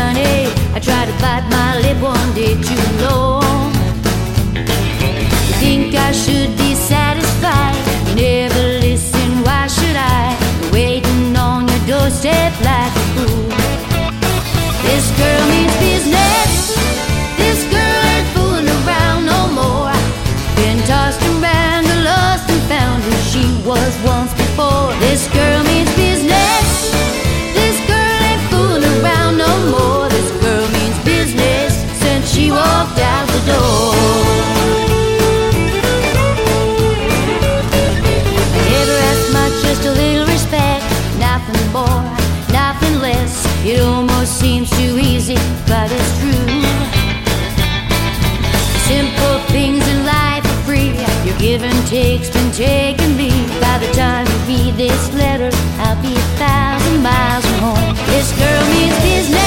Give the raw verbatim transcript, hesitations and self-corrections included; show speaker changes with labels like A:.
A: honey. I tried to bite my lip one day too long. You think I should be satisfied? You never listen, why should I? Waiting on your doorstep like a fool. This girl means business. This girl ain't fooling around no more. Been tossed around, lost and found who she was once before. This girl means business. This girl ain't fooling around no more. This girl means business since she walked out the door. I never asked much, just a little respect. Nothing more, nothing less. It almost seems too easy, but it's true. Simple things in life are free. Your give and take's been taking me. By the time you read this letter, I'll be a thousand miles from home. This girl means business.